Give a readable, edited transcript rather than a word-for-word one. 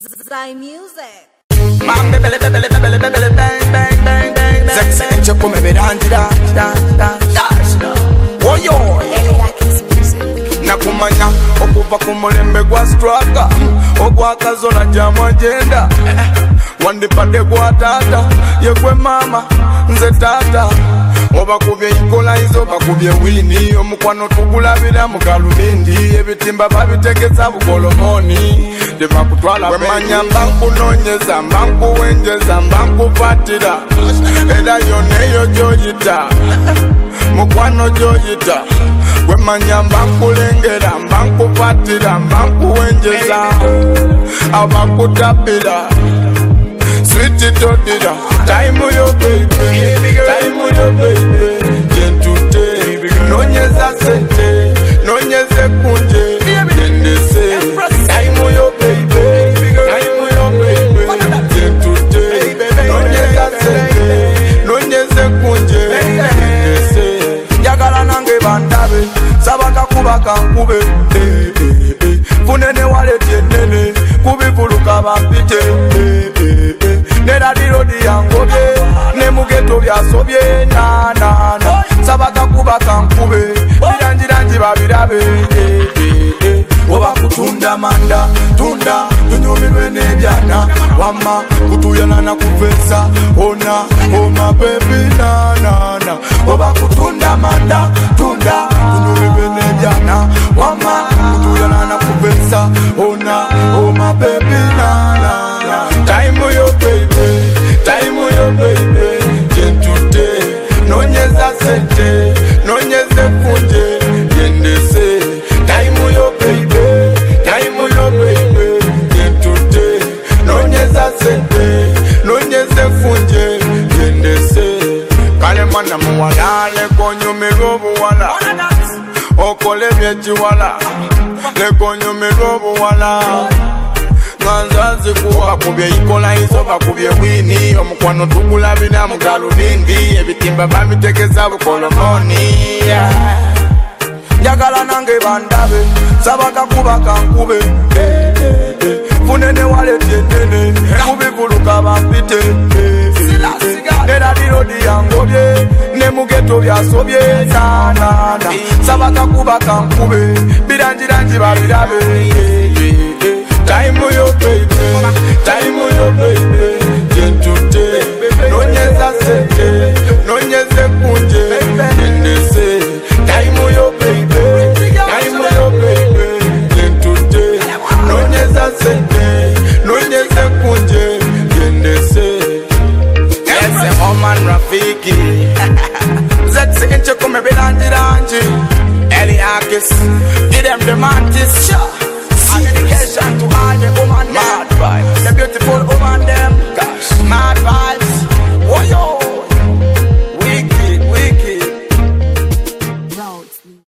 Zai Music. Mambe bele bele bele bele bang bang bang bang. Sexy and choko me bedanti da da da da. Woyo. Nakumanya okuva kumulembe gwa struggle ogwakazola jamu agenda wandipade gwa tata yekwe mama nze tata obakubye ikola izo bakubye wini omukwano tugulabira mu galubindi ebitimba babitegeza bukolomoni tebakutwala wemanya mbankunonyeza mbankuwenjeza mbankufatira era yoneyo gyoyita mukwano gyoyita wemanya mbankulengera mbankufatira mbankuwenjeza abakutapira sweet todira time yo baby jentute nonyeza sente nonyeze kunje jendese time yo baby jentute nonyeza sente nonyeze kunje jendese yagala nange bandabe sabaka kubaka nkube funene walete nene kubivuluka bampite nera dirodi yangobye ne mugeto byasobye na na na sabaka kubaka nkube birangirangi babirabe oba kutunda manda tunda tunyumirwe nebyana wama kutuyana na kuvesa ona oma baby na na na oba kutunda manda tunda tunyumirwe nebyana wama kutuyana na kuvesa ona oma baby na na na time yo baby jentute nonyeza sente nonyeze kunje yendese time yo baby jentute nonyeza sente nonyeze kunje yendese kale mwana muwala lekonyumirwa obuwala okole byekiwala lekonyumirwa obuwala Nganzazi kuwa kubye ikola izo bakubye wini omukwano tugulabira mu galubindi ebitimba babitegeza bukolomoni njagala nange bandabe sabaka kubaka nkube funene walete nene kubivuluka bampite era dirodi yangobye ne mugeto byasobye nanana sabaka kubaka nkube birangirangi babirabe time yo baby jentute nonyeza sente nonyeze kunje yendese time yo baby jentute nonyeza sente nonyeze kunje yendese ese oman rafiki zetsi enche kome belanji Eliakis give them the mantis